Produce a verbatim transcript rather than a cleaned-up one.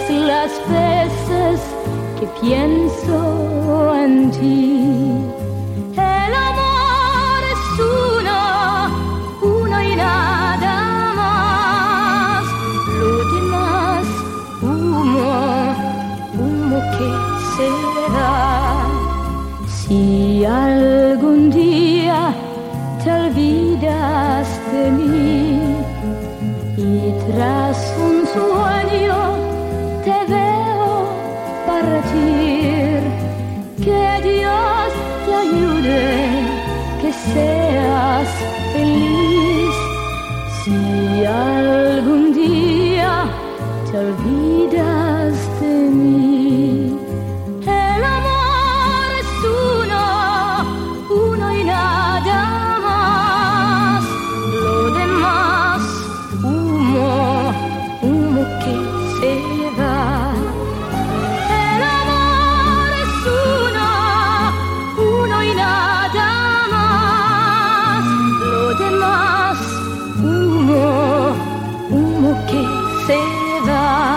las veces que pienso en ti. El amor es uno, uno y nada más. Lo demás, humo, humo que se va. Si algún día te olvidas de mí y tras un sueño te veo partir, que Dios te ayude, que seas feliz. Si algún día te olvidas de mí, el amor es uno, uno y nada más. Lo demás, humo, humo que se va. El amor es uno, uno y nada más. Lo demás, humo, humo que se va.